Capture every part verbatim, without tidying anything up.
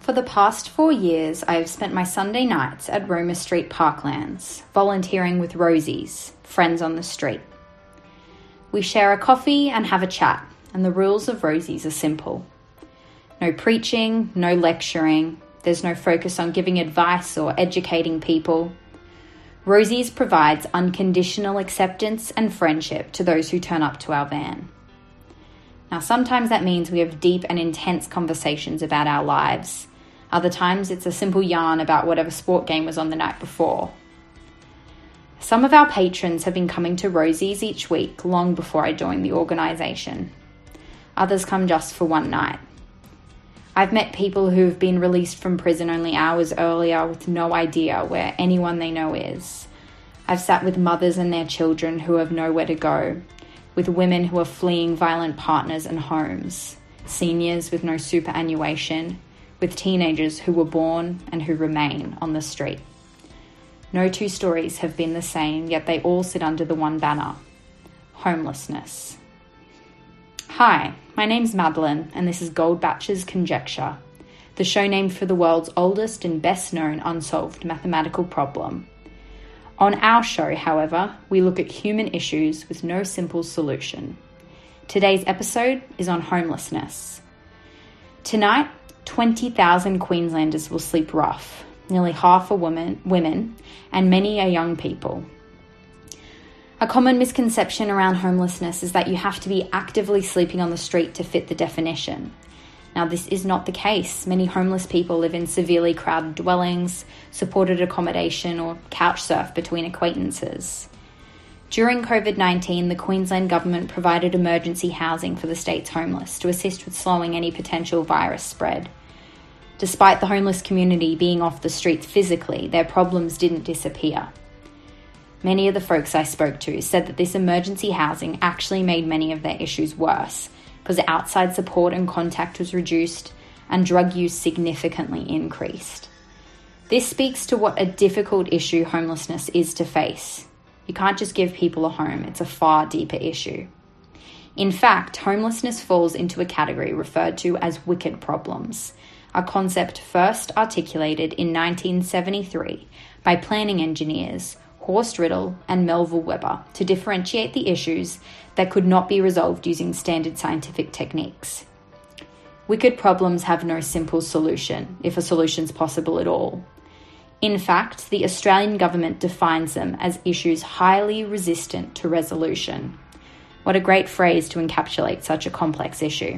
For the past four years, I have spent my Sunday nights at Roma Street Parklands, volunteering with Rosies, friends on the street. We share a coffee and have a chat, and the rules of Rosies are simple. No preaching, no lecturing, there's no focus on giving advice or educating people. Rosies provides unconditional acceptance and friendship to those who turn up to our van. Now, sometimes that means we have deep and intense conversations about our lives. Other times it's a simple yarn about whatever sport game was on the night before. Some of our patrons have been coming to Rosies each week long before I joined the organisation. Others come just for one night. I've met people who have been released from prison only hours earlier with no idea where anyone they know is. I've sat with mothers and their children who have nowhere to go, with women who are fleeing violent partners and homes, seniors with no superannuation, with teenagers who were born and who remain on the street. No two stories have been the same, yet they all sit under the one banner: homelessness. Hi, my name's Madeline, and this is Goldbach's Conjecture, the show named for the world's oldest and best-known unsolved mathematical problem. On our show, however, we look at human issues with no simple solution. Today's episode is on homelessness. Tonight, twenty thousand Queenslanders will sleep rough. Nearly half are women, women, and many are young people. A common misconception around homelessness is that you have to be actively sleeping on the street to fit the definition. Now, this is not the case. Many homeless people live in severely crowded dwellings, supported accommodation, or couch surf between acquaintances. During covid nineteen, the Queensland Government provided emergency housing for the state's homeless to assist with slowing any potential virus spread. Despite the homeless community being off the streets physically, their problems didn't disappear. Many of the folks I spoke to said that this emergency housing actually made many of their issues worse because outside support and contact was reduced and drug use significantly increased. This speaks to what a difficult issue homelessness is to face. You can't just give people a home, it's a far deeper issue. In fact, homelessness falls into a category referred to as wicked problems, a concept first articulated in nineteen seventy-three by planning engineers Horst Riddle and Melville Webber to differentiate the issues that could not be resolved using standard scientific techniques. Wicked problems have no simple solution, if a solution's possible at all. In fact, the Australian government defines them as issues highly resistant to resolution. What a great phrase to encapsulate such a complex issue.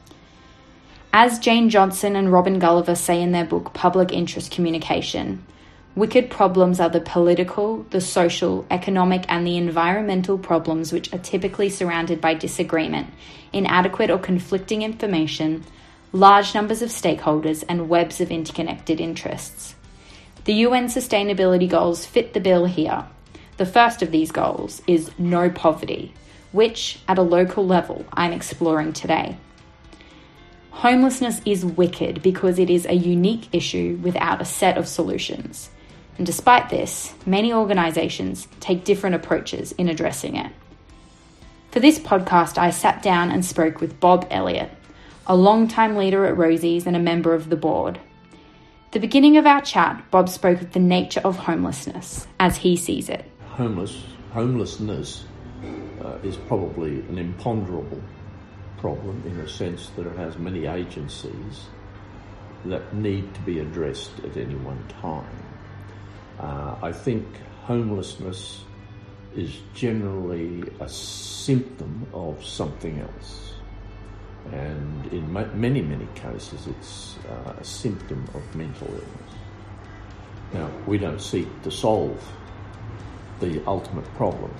As Jane Johnson and Robin Gulliver say in their book Public Interest Communication, wicked problems are the political, the social, economic, and the environmental problems which are typically surrounded by disagreement, inadequate or conflicting information, large numbers of stakeholders, and webs of interconnected interests. The U N Sustainability Goals fit the bill here. The first of these goals is no poverty, which, at a local level, I'm exploring today. Homelessness is wicked because it is a unique issue without a set of solutions. And despite this, many organisations take different approaches in addressing it. For this podcast, I sat down and spoke with Bob Elliott, a long-time leader at Rosies and a member of the board. At the beginning of our chat, Bob spoke of the nature of homelessness as he sees it. Homeless, homelessness uh, is probably an imponderable problem in the sense that it has many agencies that need to be addressed at any one time. Uh, I think homelessness is generally a symptom of something else. And in ma- many, many cases, it's uh, a symptom of mental illness. Now, we don't seek to solve the ultimate problem,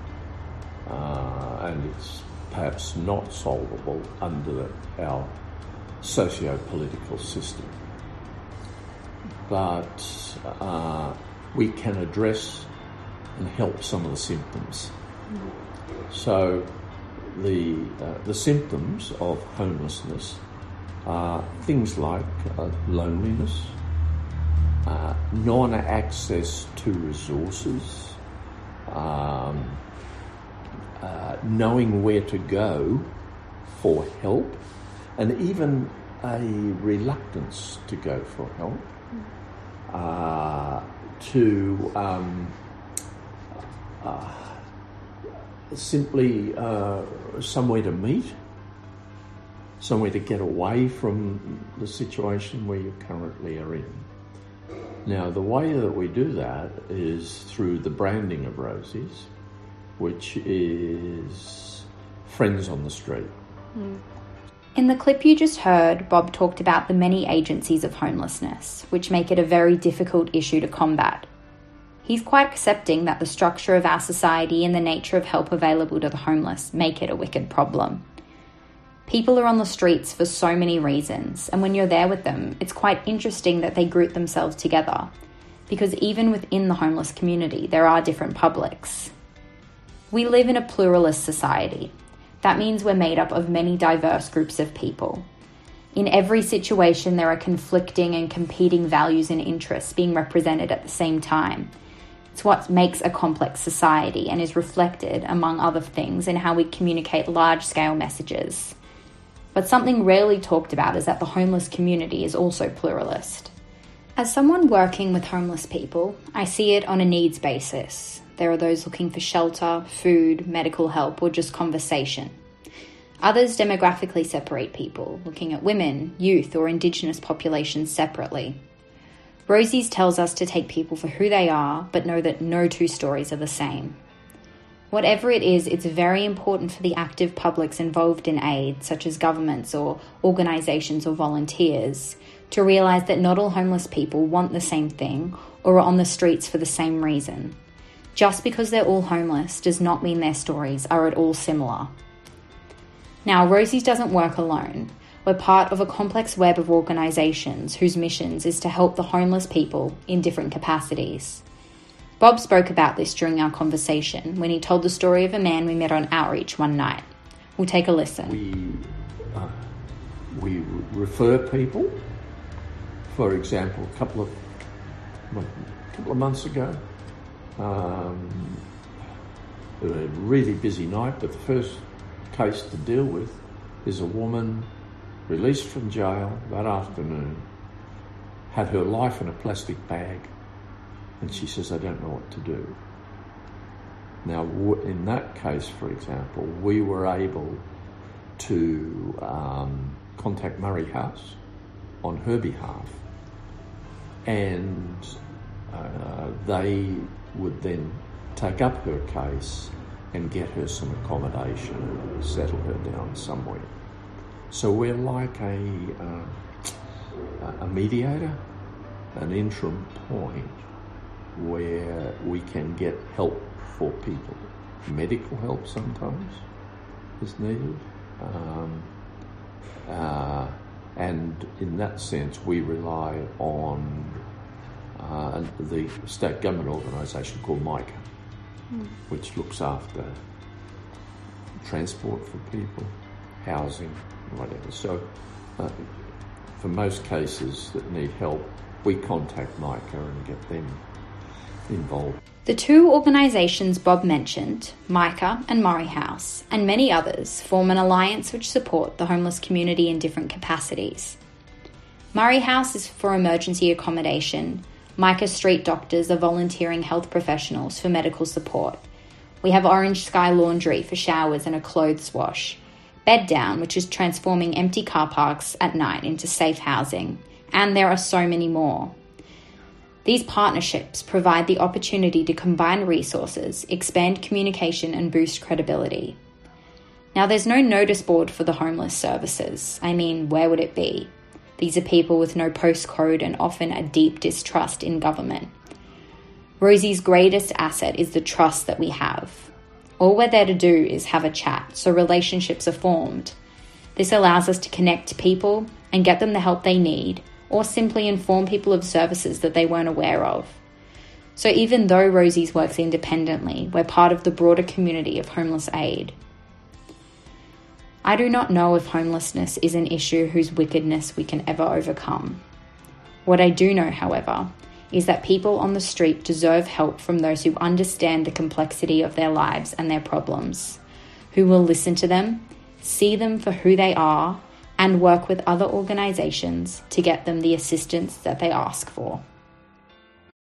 uh, and it's perhaps not solvable under the, our socio-political system. But uh, we can address and help some of the symptoms. Mm-hmm. So the uh, the symptoms of homelessness are things like uh, loneliness, uh, non-access to resources, um, uh, knowing where to go for help, and even a reluctance to go for help, uh, to um, uh, simply uh, somewhere to meet, somewhere to get away from the situation where you currently are in. Now, the way that we do that is through the branding of Rosie's, which is Friends on the Street. Mm. In the clip you just heard, Bob talked about the many agencies of homelessness, which make it a very difficult issue to combat. He's quite accepting that the structure of our society and the nature of help available to the homeless make it a wicked problem. People are on the streets for so many reasons, and when you're there with them, it's quite interesting that they group themselves together, because even within the homeless community, there are different publics. We live in a pluralist society. That means we're made up of many diverse groups of people. In every situation, there are conflicting and competing values and interests being represented at the same time. It's what makes a complex society and is reflected, among other things, in how we communicate large-scale messages. But something rarely talked about is that the homeless community is also pluralist. As someone working with homeless people, I see it on a needs basis. There are those looking for shelter, food, medical help, or just conversation. Others demographically separate people, looking at women, youth, or Indigenous populations separately. Rosie's tells us to take people for who they are, but know that no two stories are the same. Whatever it is, it's very important for the active publics involved in aid, such as governments or organisations or volunteers, to realise that not all homeless people want the same thing or are on the streets for the same reason. Just because they're all homeless does not mean their stories are at all similar. Now, Rosie's doesn't work alone. We're part of a complex web of organisations whose missions is to help the homeless people in different capacities. Bob spoke about this during our conversation when he told the story of a man we met on outreach one night. We'll take a listen. We, uh, we refer people. For example, a couple of, well, a couple of months ago, um, a really busy night, but the first case to deal with is a woman released from jail that afternoon, had her life in a plastic bag, and she says, I don't know what to do. Now, in that case, for example, we were able to um, contact Murray House on her behalf, and uh, they would then take up her case and get her some accommodation and settle her down somewhere. So we're like a, uh, a mediator, an interim point where we can get help for people. Medical help sometimes is needed. Um, uh, and in that sense, we rely on uh, the state government organisation called MICA, mm. which looks after transport for people, housing, whatever. So uh, for most cases that need help, we contact MICA and get them involved. The two organisations Bob mentioned, MICA and Murray House, and many others, form an alliance which support the homeless community in different capacities. Murray House is for emergency accommodation. MICA Street Doctors are volunteering health professionals for medical support. We have Orange Sky Laundry for showers and a clothes wash. Bed Down, which is transforming empty car parks at night into safe housing. And there are so many more. These partnerships provide the opportunity to combine resources, expand communication, and boost credibility. Now, there's no notice board for the homeless services. I mean, where would it be? These are people with no postcode and often a deep distrust in government. Rosie's greatest asset is the trust that we have. All we're there to do is have a chat, so relationships are formed. This allows us to connect to people and get them the help they need, or simply inform people of services that they weren't aware of. So even though Rosie's works independently, we're part of the broader community of homeless aid. I do not know if homelessness is an issue whose wickedness we can ever overcome. What I do know, however, is that people on the street deserve help from those who understand the complexity of their lives and their problems, who will listen to them, see them for who they are, and work with other organisations to get them the assistance that they ask for.